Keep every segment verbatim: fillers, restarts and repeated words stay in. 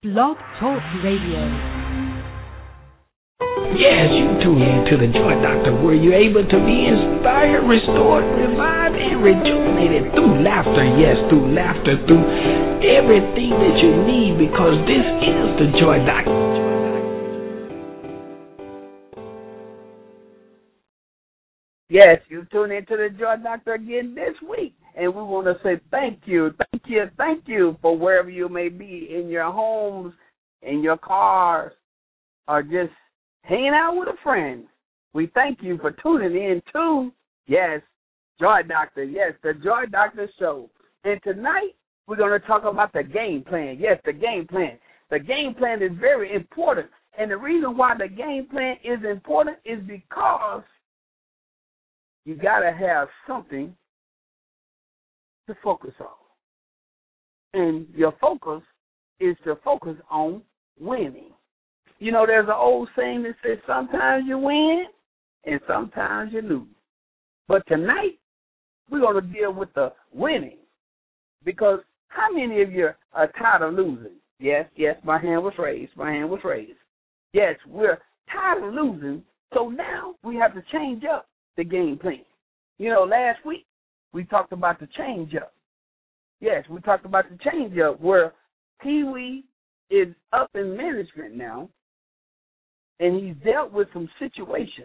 Blog Talk Radio. Yes, you tune in to the Joy Doctor, where you're able to be inspired, restored, revived, and rejuvenated through laughter. Yes, through laughter, through everything that you need, because this is the Joy Doctor. Yes, you tune in to the Joy Doctor again this week, and we want to say thank you, thank you, thank you for wherever you may be, in your homes, in your cars, or just hanging out with a friend. We thank you for tuning in to, yes, Joy Doctor, yes, the Joy Doctor Show. And tonight, we're going to talk about the game plan. Yes, the game plan. The game plan is very important. And the reason why the game plan is important is because you got to have something to focus on. And your focus is to focus on winning. You know, there's an old saying that says sometimes you win and sometimes you lose. But tonight, we're going to deal with the winning. Because how many of you are tired of losing? Yes, yes, my hand was raised. My hand was raised. Yes, we're tired of losing. So now we have to change up the game plan. You know, last week we talked about the change up. Yes, we talked about the change up where Pee Wee is up in management now, and he's dealt with some situations.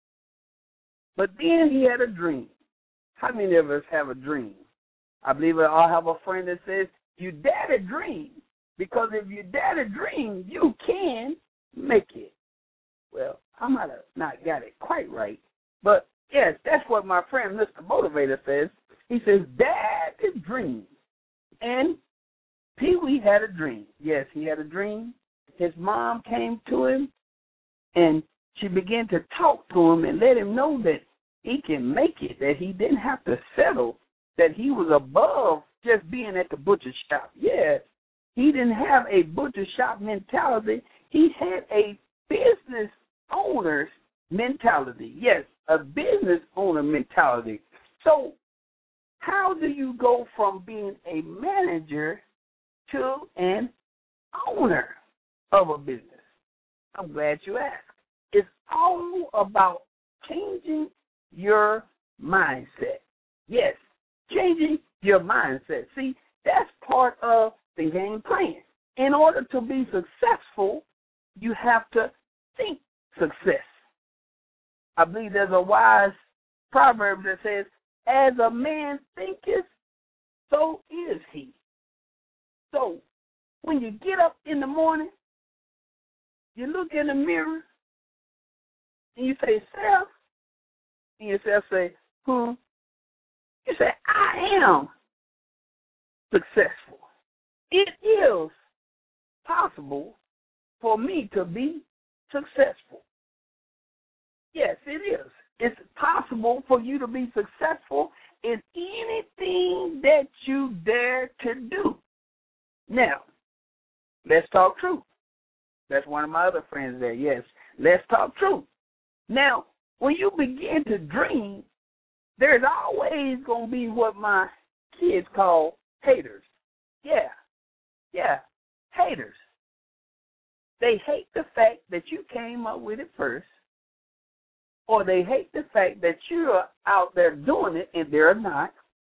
But then he had a dream. How many of us have a dream? I believe I all have a friend that says, you dare to dream, because if you dare to dream, you can make it. Well, I might have not got it quite right, but yes, that's what my friend Mister Motivator says. He says, dare to dream. And Pee Wee had a dream. Yes, he had a dream. His mom came to him, and she began to talk to him and let him know that he can make it, that he didn't have to settle, that he was above just being at the butcher shop. Yes, he didn't have a butcher shop mentality. He had a business owner's mentality. Yes, a business owner mentality. So how do you go from being a manager to an owner of a business? I'm glad you asked. It's all about changing your mindset. Yes, changing your mindset. See, that's part of the game plan. In order to be successful, you have to think success. I believe there's a wise proverb that says, as a man thinketh, so is he. So when you get up in the morning, you look in the mirror, and you say, self, and yourself say, hmm, you say, I am successful. It is possible for me to be successful. Yes, it is. It's possible for you to be successful in anything that you dare to do. Now, let's talk truth. That's one of my other friends there. Yes, let's talk truth. Now, when you begin to dream, there's always going to be what my kids call haters. Yeah, yeah, haters. They hate the fact that you came up with it first, or they hate the fact that you're out there doing it and they're not,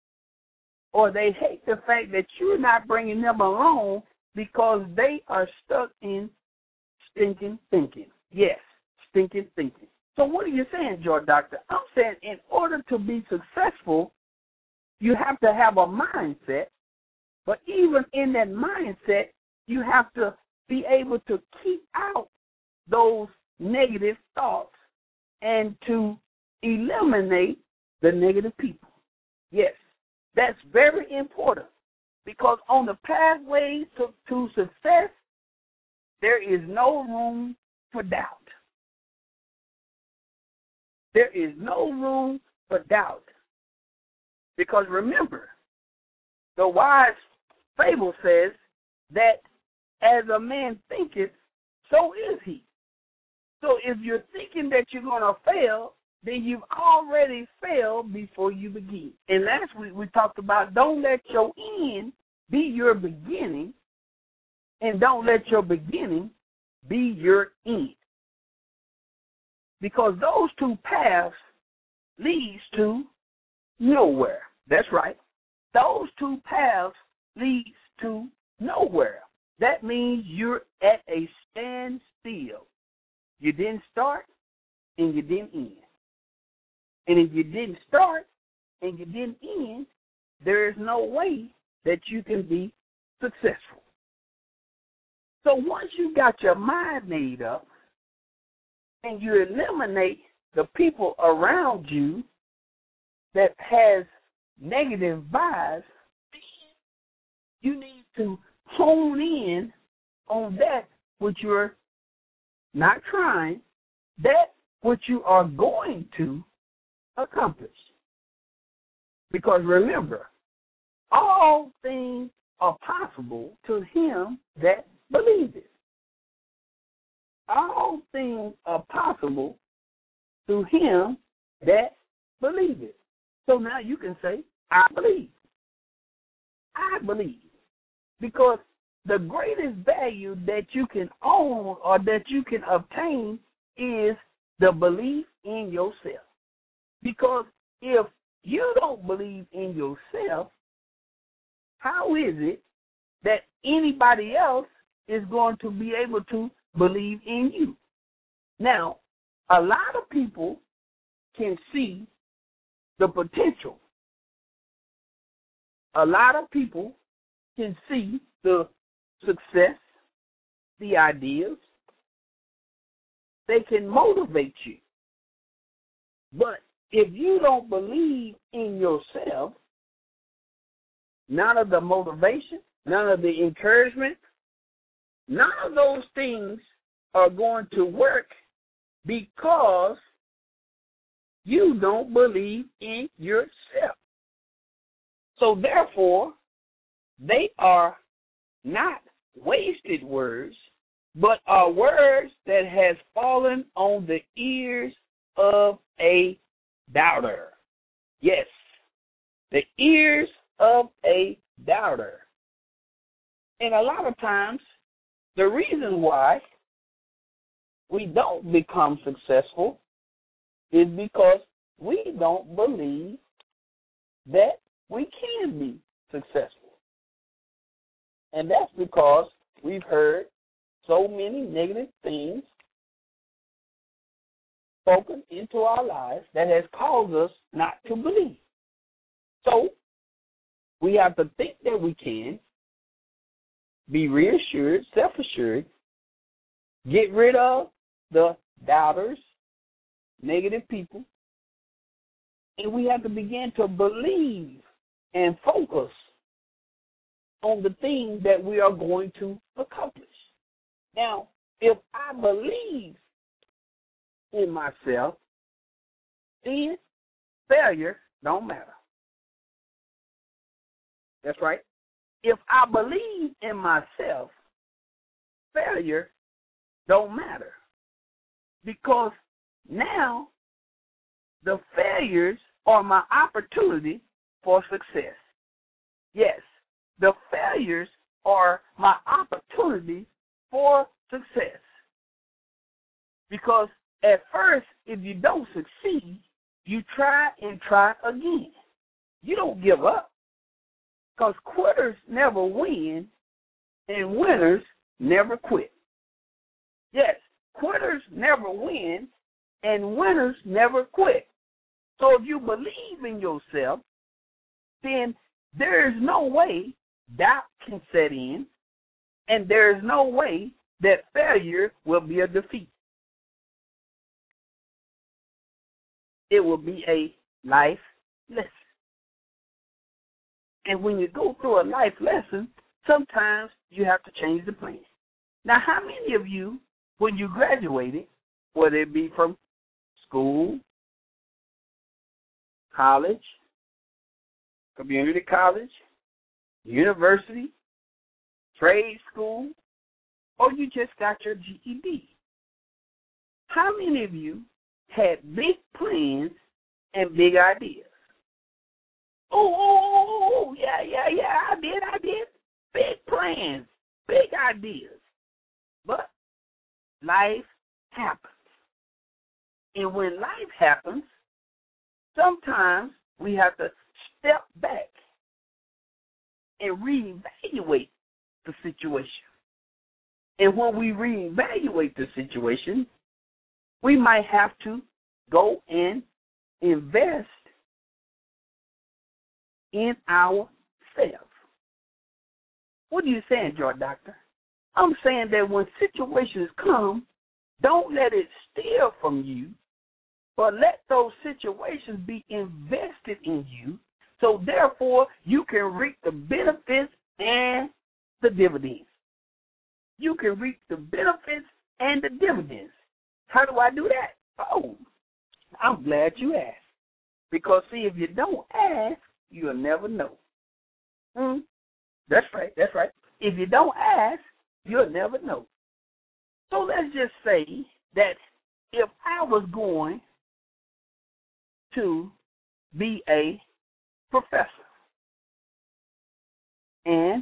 or they hate the fact that you're not bringing them along because they are stuck in stinking thinking. Yes, stinking thinking. So what are you saying, Joy Doctor? I'm saying in order to be successful, you have to have a mindset, but even in that mindset, you have to be able to keep out those negative thoughts and to eliminate the negative people. Yes, that's very important, because on the pathway to, to success, there is no room for doubt. There is no room for doubt. Because remember, the wise fable says that as a man thinketh, so is he. So if you're thinking that you're going to fail, then you've already failed before you begin. And last week we talked about don't let your end be your beginning, And don't let your beginning be your end. Because those two paths leads to nowhere. That's right. Those two paths leads to nowhere. That means you're at a standstill. You didn't start and you didn't end. And if you didn't start and you didn't end, there is no way that you can be successful. So once you got your mind made up and you eliminate the people around you that has negative vibes, you need to hone in on that which you're not trying, that which you are going to accomplish. Because remember, all things are possible to him that believes it. All things are possible to him that believes it. So now you can say, I believe. I believe. Because the greatest value that you can own or that you can obtain is the belief in yourself. Because if you don't believe in yourself, how is it that anybody else is going to be able to believe in you? Now, a lot of people can see the potential. A lot of people can see the success, the ideas. They can motivate you. But if you don't believe in yourself, none of the motivation, none of the encouragement, none of those things are going to work because you don't believe in yourself. So therefore, they are not wasted words, but are words that has fallen on the ears of a doubter. Yes, the ears of a doubter. And a lot of times, the reason why we don't become successful is because we don't believe that we can be successful. And that's because we've heard so many negative things spoken into our lives that has caused us not to believe. So we have to think that we can, be reassured, self-assured, get rid of the doubters, negative people, and we have to begin to believe and focus on the things that we are going to accomplish. Now, if I believe in myself, then failure don't matter. That's right. If I believe in myself, failure don't matter. Because now the failures are my opportunity for success. Yes, the failures are my opportunity for success. Because at first, if you don't succeed, you try and try again. You don't give up. Because quitters never win and winners never quit. Yes, quitters never win and winners never quit. So if you believe in yourself, then there is no way doubt can set in, and there is no way that failure will be a defeat. It will be a life lesson. And when you go through a life lesson, sometimes you have to change the plan. Now, how many of you, when you graduated, whether it be from school, college, community college, university, trade school, or you just got your G E D, how many of you had big plans and big ideas? Oh, oh, oh, oh, yeah, yeah, yeah, I did, I did. Big plans, big ideas. But life happens. And when life happens, sometimes we have to step back and reevaluate the situation. And when we reevaluate the situation, we might have to go and invest in ourselves. What are you saying, Joy Doctor? I'm saying that when situations come, don't let it steal from you, but let those situations be invested in you, so therefore you can reap the benefits and the dividends. You can reap the benefits and the dividends. How do I do that? Oh, I'm glad you asked. Because, see, if you don't ask, you'll never know. Hmm? That's right, that's right. If you don't ask, you'll never know. So let's just say that if I was going to be a professor and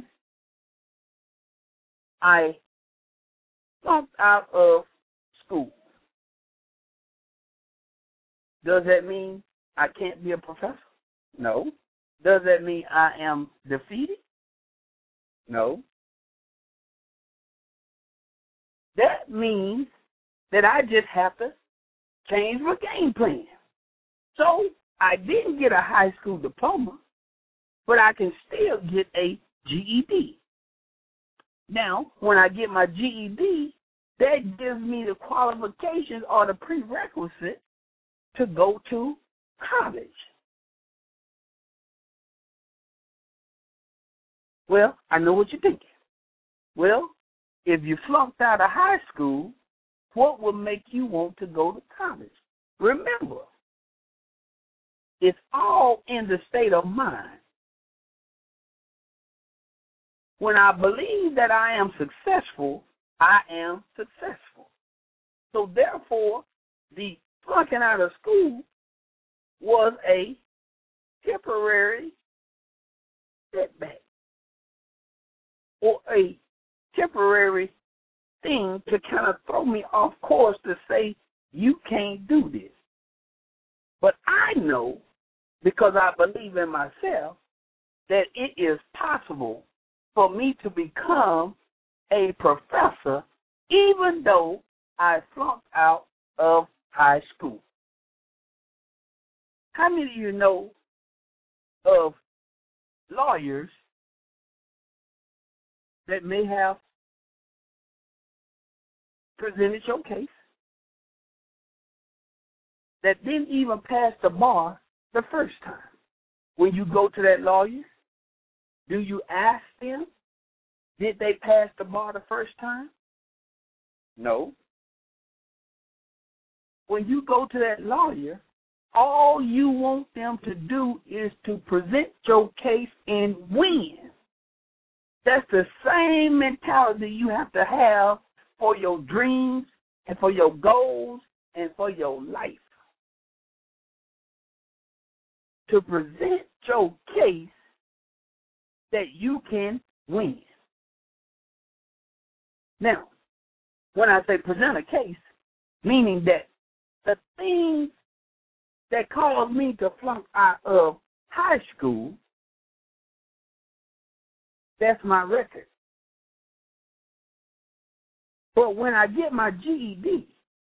I flunked out of school, does that mean I can't be a professor? No. Does that mean I am defeated? No. That means that I just have to change my game plan. So I didn't get a high school diploma, but I can still get a G E D. Now, when I get my G E D, that gives me the qualifications or the prerequisite to go to college. Well, I know what you're thinking. Well, if you flunked out of high school, what will make you want to go to college? Remember, it's all in the state of mind. When I believe that I am successful, I am successful. So therefore, the flunking out of school was a temporary setback or a temporary thing to kind of throw me off course to say, you can't do this. But I know, because I believe in myself, that it is possible for me to become a professor even though I flunked out of high school. How many of you know of lawyers that may have presented your case that didn't even pass the bar the first time? When you go to that lawyer, do you ask them, did they pass the bar the first time? No. When you go to that lawyer, all you want them to do is to present your case and win. That's the same mentality you have to have for your dreams and for your goals and for your life. To present your case that you can win. Now, when I say present a case, meaning that the things that caused me to flunk out of high school, that's my record. But when I get my G E D,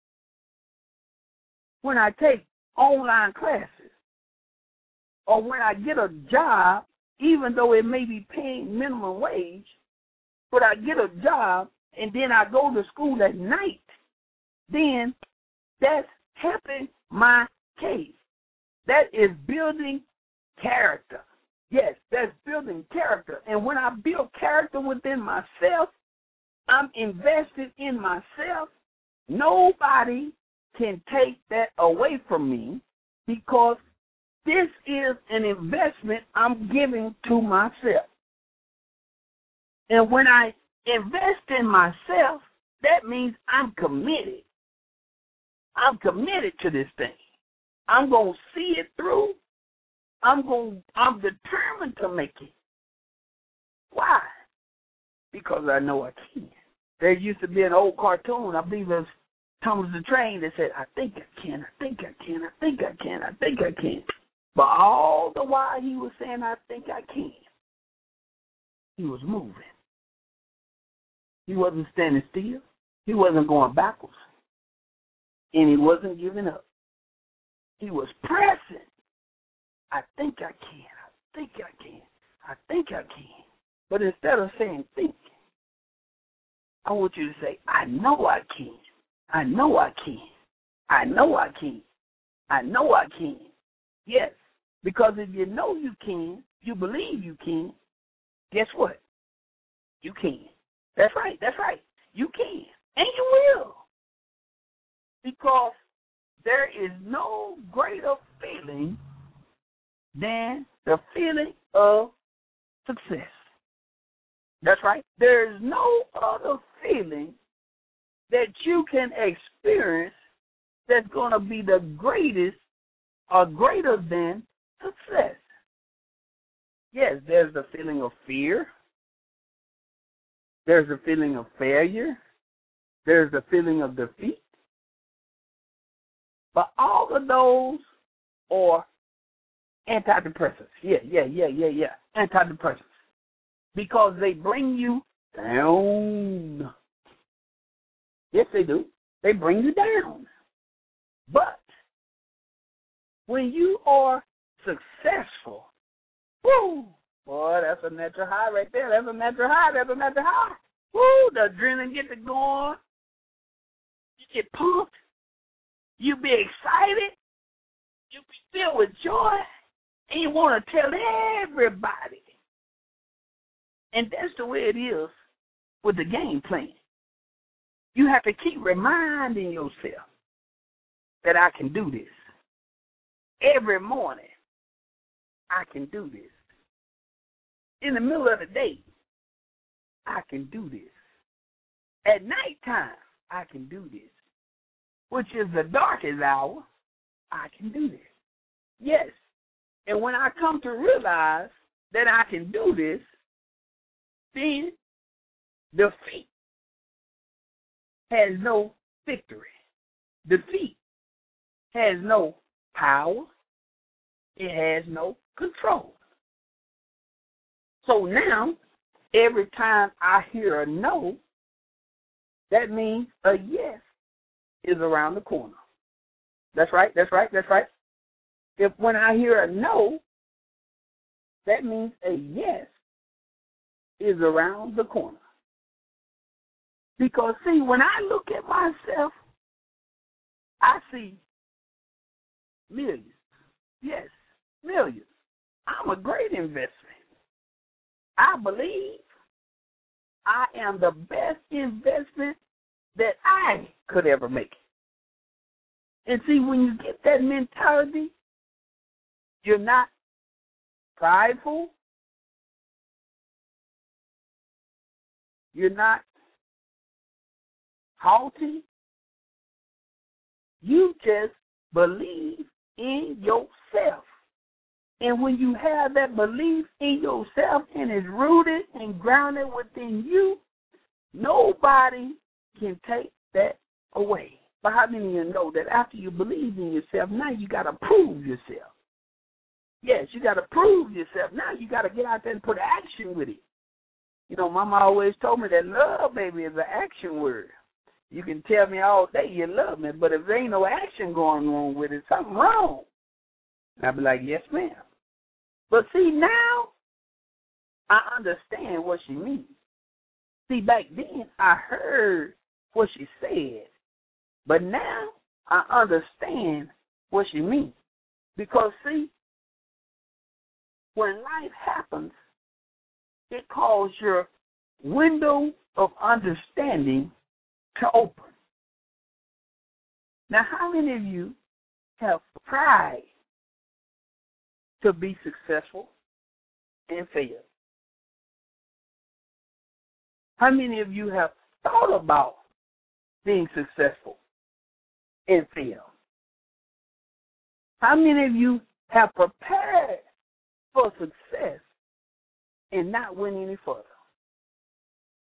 when I take online classes, or when I get a job, even though it may be paying minimum wage, but I get a job and then I go to school at night, then that's helping my case. That is building character. Yes, that's building character. And when I build character within myself, I'm invested in myself. Nobody can take that away from me because this is an investment I'm giving to myself. And when I invest in myself, that means I'm committed. I'm committed to this thing. I'm going to see it through. I'm going I'm determined to make it. Why? because I know I can. There used to be an old cartoon, I believe it was Thomas the Train, that said, I think I can, I think I can, I think I can, I think I can. But all the while he was saying, I think I can, he was moving. He wasn't standing still. He wasn't going backwards. And he wasn't giving up. He was pressing. I think I can, I think I can, I think I can. But instead of saying think, I want you to say, I know I can. I know I can. I know I can. I know I can. Yes, because if you know you can, you believe you can, guess what? You can. That's right. That's right. You can. And you will. Because there is no greater feeling than the feeling of success. That's right. There is no other feeling that you can experience that's going to be the greatest or greater than success. Yes, there's the feeling of fear. There's the feeling of failure. There's the feeling of defeat. But all of those are antidepressants. Yeah, yeah, yeah, yeah, yeah. Antidepressants. Because they bring you down. Yes, they do. They bring you down. But when you are successful, woo, boy, that's a natural high right there. That's a natural high. That's a natural high. Woo, the adrenaline gets it going. You get pumped. You be excited. You be filled with joy. And you want to tell everybody. And that's the way it is with the game plan. You have to keep reminding yourself that I can do this. Every morning, I can do this. In the middle of the day, I can do this. At nighttime, I can do this. Which is the darkest hour, I can do this. Yes. And when I come to realize that I can do this, then defeat has no victory. Defeat has no power. It has no control. So now, every time I hear a no, that means a yes is around the corner. That's right, that's right, that's right. If when I hear a no, that means a yes is around the corner. Because, see, when I look at myself, I see millions. Yes, millions. I'm a great investment. I believe I am the best investment that I could ever make. And see, when you get that mentality, you're not prideful. You're not haughty. You just believe in yourself. And when you have that belief in yourself and it's rooted and grounded within you, nobody can take that away. But how many of you know that after you believe in yourself, now you got to prove yourself? Yes, you got to prove yourself. Now you got to get out there and put action with it. You know, Mama always told me that love, baby, is an action word. You can tell me all day you love me, but if there ain't no action going on with it, something wrong. And I'll be like, yes, ma'am. But see, now I understand what she means. See, back then I heard what she said, but now I understand what she means. Because, see, when life happens, it calls your window of understanding to open. Now, how many of you have tried to be successful and failed? How many of you have thought about being successful and failed? How many of you have prepared for success and not went any further?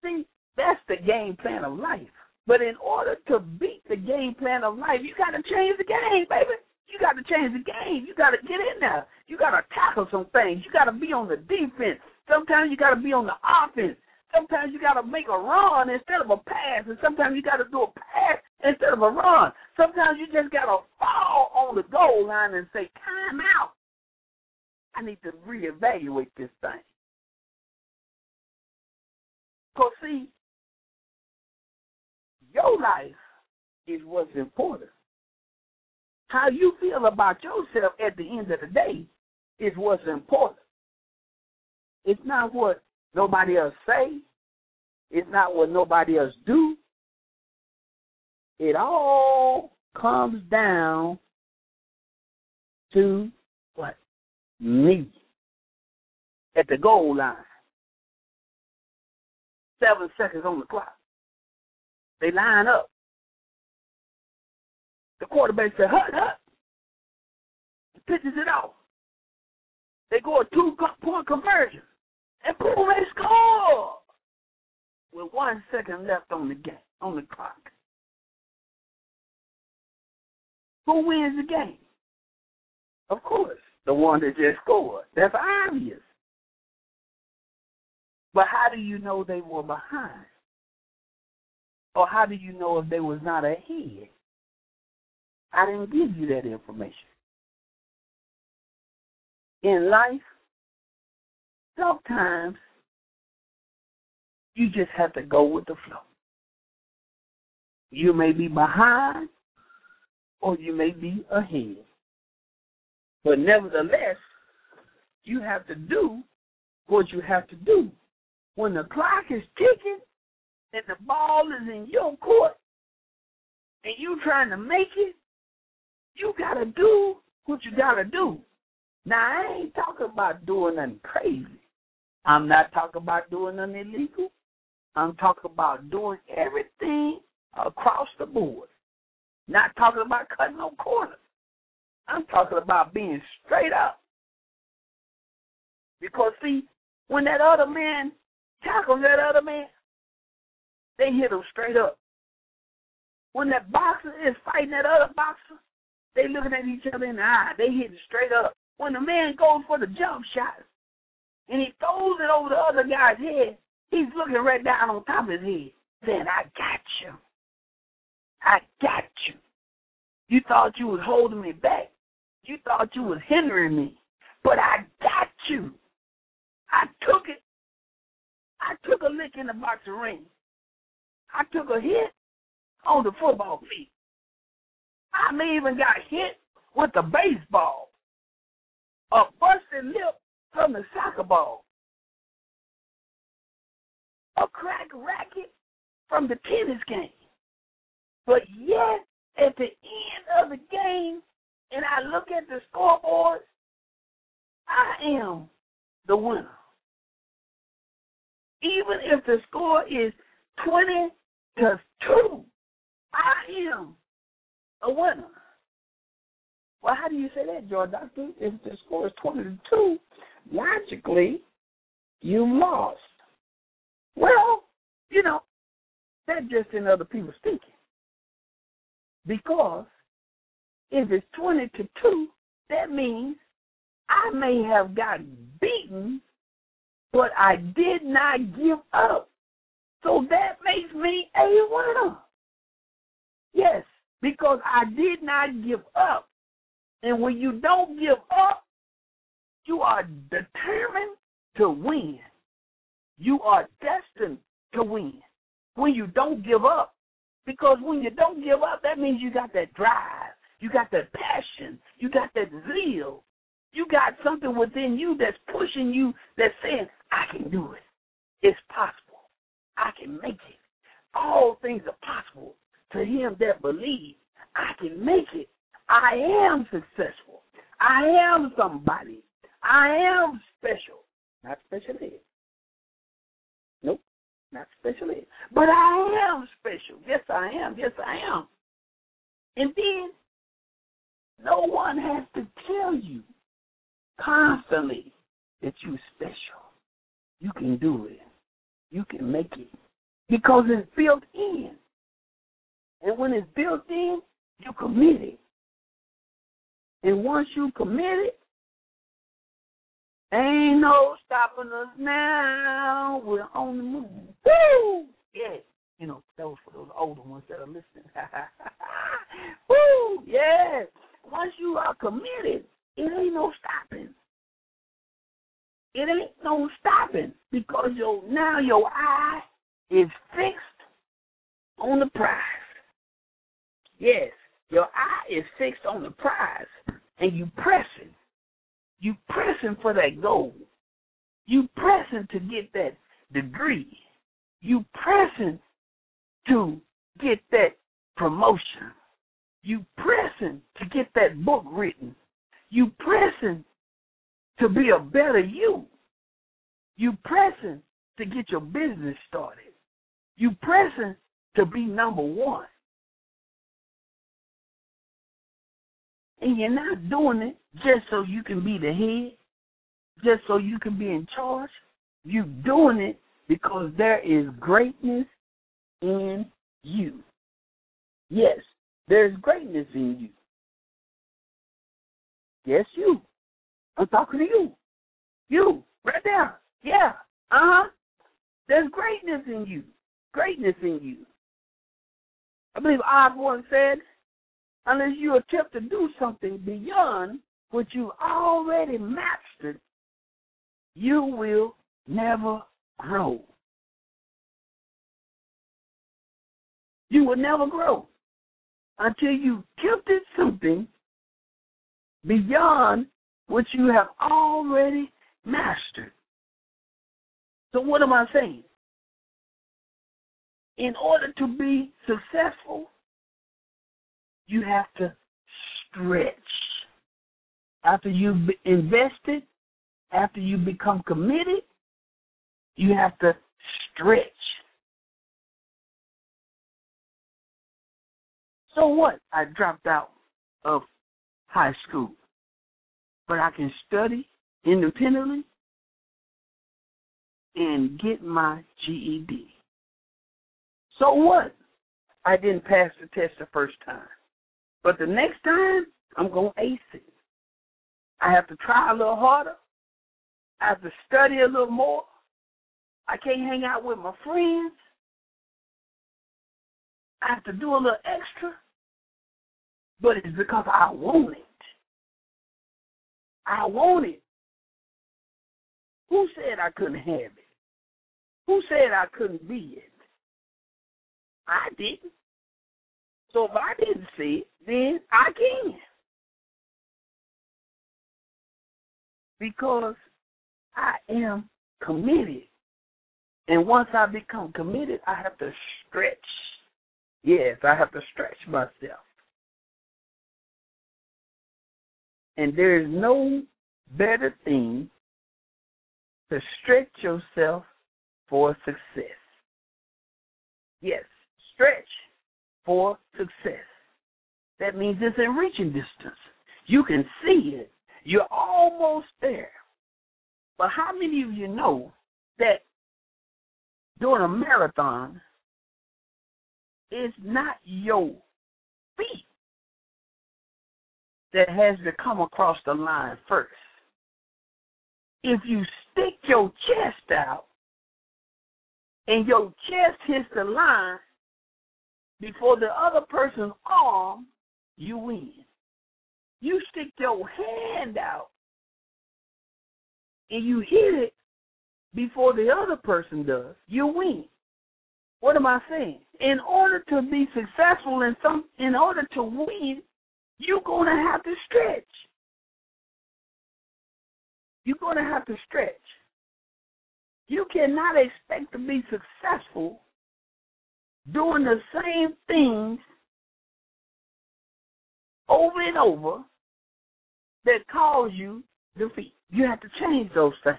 See, that's the game plan of life. But in order to beat the game plan of life, you got to change the game, baby. You got to change the game. You got to get in there. You got to tackle some things. You got to be on the defense. Sometimes you got to be on the offense. Sometimes you got to make a run instead of a pass, and sometimes you got to do a pass instead of a run. Sometimes you just got to fall on the goal line and say, time out. I need to reevaluate this thing. Because, see, your life is what's important. How you feel about yourself at the end of the day is what's important. It's not what nobody else say. It's not what nobody else do. It all comes down to what? Me. At the goal line. Seven seconds on the clock. They line up. The quarterback said, hut, hut. He pitches it off. They go a two-point conversion. And boom, they score. With one second left on the game, on the clock. Who wins the game? Of course, the one that just scored. That's obvious. But how do you know they were behind? Or how do you know if they was not ahead? I didn't give you that information. In life, sometimes you just have to go with the flow. You may be behind or you may be ahead. But nevertheless, you have to do what you have to do. When the clock is ticking and the ball is in your court and you trying to make it, you got to do what you got to do. Now, I ain't talking about doing nothing crazy. I'm not talking about doing nothing illegal. I'm talking about doing everything across the board. Not talking about cutting no corners. I'm talking about being straight up. Because, see, when that other man tackles that other man, they hit him straight up. When that boxer is fighting that other boxer, they looking at each other in the eye. They hit it straight up. When the man goes for the jump shot and he throws it over the other guy's head, he's looking right down on top of his head, saying, I got you. I got you. You thought you was holding me back. You thought you was hindering me. But I got you. I took it. I took a lick in the boxing ring. I took a hit on the football field. I may even got hit with a baseball, a busted lip from the soccer ball, a cracked racket from the tennis game. But yet, at the end of the game, and I look at the scoreboard, I am the winner. Even if the score is twenty to two, I am a winner. Well, how do you say that, George Doctor? If the score is twenty to two, logically, you lost. Well, you know, that's just in other people's thinking. Because if it's twenty to two, that means I may have gotten beaten, but I did not give up. So that makes me a winner. Yes, because I did not give up. And when you don't give up, you are determined to win. You are destined to win when you don't give up. Because when you don't give up, that means you got that drive. You got that passion. You got that zeal. You got something within you that's pushing you, that's saying, I can do it. It's possible. I can make it. All things are possible to him that believes. I can make it. I am successful. I am somebody. I am special. Not special ed. Nope, not special ed. But I am special. Yes, I am. Yes, I am. And then no one has to tell you constantly that you're special. You can do it. You can make it. because it's built in. And when it's built in, you commit it. And once you commit it, ain't no stopping us now. We're on the move. Woo! Yeah. You know, that was for those older ones that are listening. Woo! Yeah. Once you are committed, it ain't no stopping. It ain't no stopping because your now your eye is fixed on the prize. Yes, your eye is fixed on the prize, and you pressing. You pressing for that goal. You pressing to get that degree. You pressing to get that promotion. You pressing to get that book written. You pressing to be a better you. You pressing to get your business started. You pressing to be number one. And you're not doing it just so you can be the head, just so you can be in charge. You're doing it because there is greatness in you. Yes, there's greatness in you. Yes, you. I'm talking to you. You, right there. Yeah, uh-huh. There's greatness in you. Greatness in you. I believe Osborne said, unless you attempt to do something beyond what you already mastered, you will never grow. You will never grow until you attempted something beyond what you have already mastered. So what am I saying? In order to be successful, you have to stretch. After you've invested, after you become committed, you have to stretch. So what? I dropped out of high school, but I can study independently and get my G E D. So what? I didn't pass the test the first time. But the next time, I'm going to ace it. I have to try a little harder. I have to study a little more. I can't hang out with my friends. I have to do a little extra. But it's because I want it. I want it. Who said I couldn't have it? Who said I couldn't be it? I didn't. So if I didn't see it, then I can. Because I am committed. And once I become committed, I have to stretch. Yes, I have to stretch myself. And there is no better thing to stretch yourself for success. Yes, stretch for success. That means it's in reaching distance. You can see it. You're almost there. But how many of you know that during a marathon, it's not your feet that has to come across the line first? If you stick your chest out and your chest hits the line before the other person's arm, you win. You stick your hand out and you hit it before the other person does, you win. What am I saying? In order to be successful in some, in order to win, you're going to have to stretch. You're going to have to stretch. You cannot expect to be successful doing the same things over and over that cause you defeat. You have to change those things.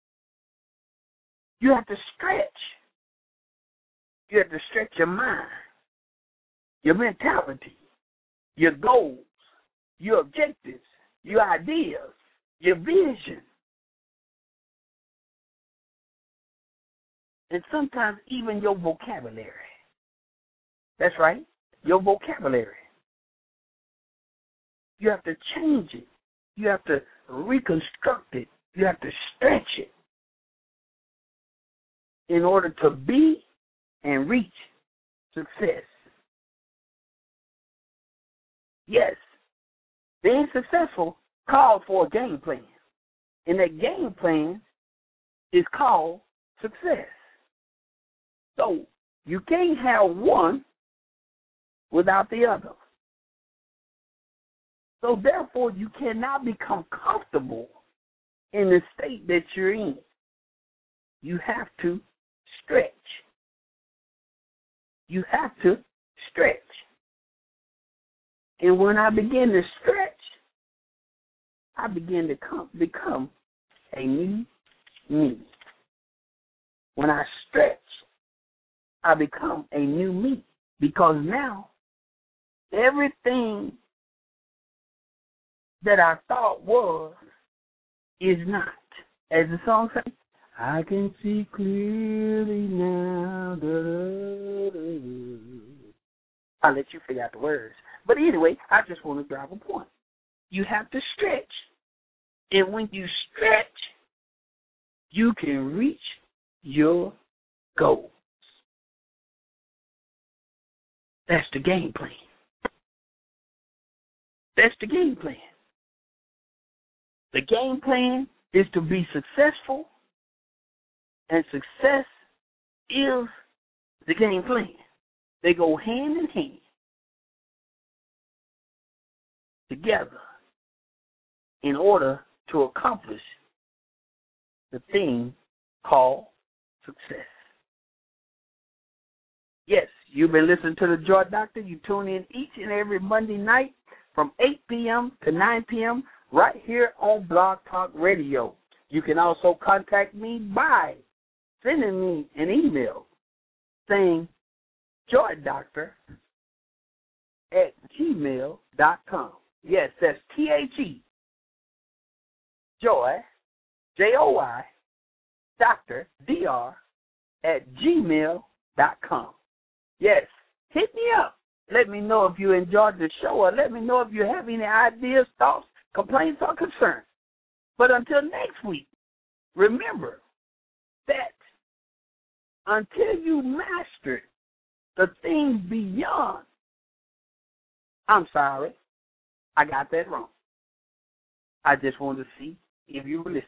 You have to stretch. You have to stretch your mind, your mentality, your goals, your objectives, your ideas, your vision. and sometimes even your vocabulary. That's right, your vocabulary. You have to change it. You have to reconstruct it. You have to stretch it in order to be and reach success. Yes, being successful calls for a game plan, and that game plan is called success. So you can't have one without the other. So therefore, you cannot become comfortable in the state that you're in. You have to stretch. You have to stretch. And when I begin to stretch, I begin to come, become a new me. When I stretch, I become a new me, because now everything that I thought was is not. As the song says, I can see clearly now. Da, da, da, da. I'll let you figure out the words. But anyway, I just want to drive a point. You have to stretch. And when you stretch, you can reach your goals. That's the game plan. That's the game plan. The game plan is to be successful, and success is the game plan. They go hand in hand together in order to accomplish the thing called success. Yes, you've been listening to The Joy Doctor. You tune in each and every Monday night from eight p.m. to nine p.m. right here on Blog Talk Radio. You can also contact me by sending me an email saying joydoctor at gmail dot com. Yes, that's T H E, joy, J O Y, doctor, D R, at gmail dot com. Yes, hit me up. Let me know if you enjoyed the show, or let me know if you have any ideas, thoughts, complaints, or concerns. But until next week, remember that until you master the things beyond, I'm sorry, I got that wrong. I just wanted to see if you were listening.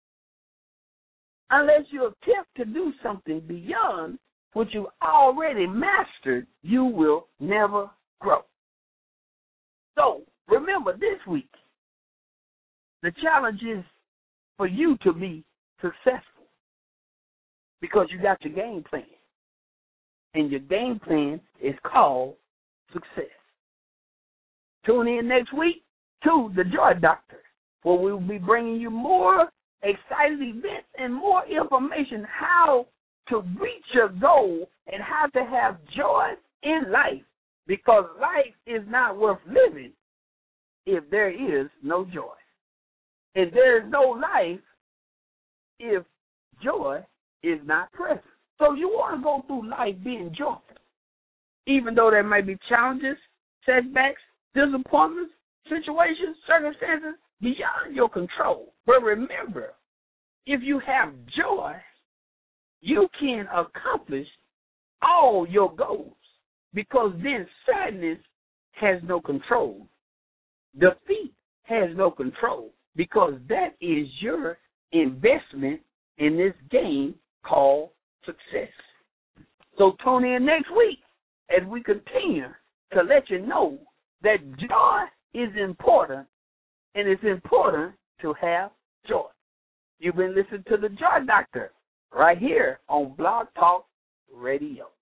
Unless you attempt to do something beyond what you already mastered, you will never grow. So remember this week, the challenge is for you to be successful because you got your game plan. And your game plan is called success. Tune in next week to The Joy Doctor, where we will be bringing you more exciting events and more information how to reach your goal and how to have joy in life, because life is not worth living if there is no joy. And there is no life if joy is not present. So you want to go through life being joyful, even though there may be challenges, setbacks, disappointments, situations, circumstances beyond your control. But remember, if you have joy, you can accomplish all your goals, because then sadness has no control. Defeat has no control, because that is your investment in this game called success. So tune in next week as we continue to let you know that joy is important, and it's important to have joy. You've been listening to The Joy Doctor right here on Blog Talk Radio.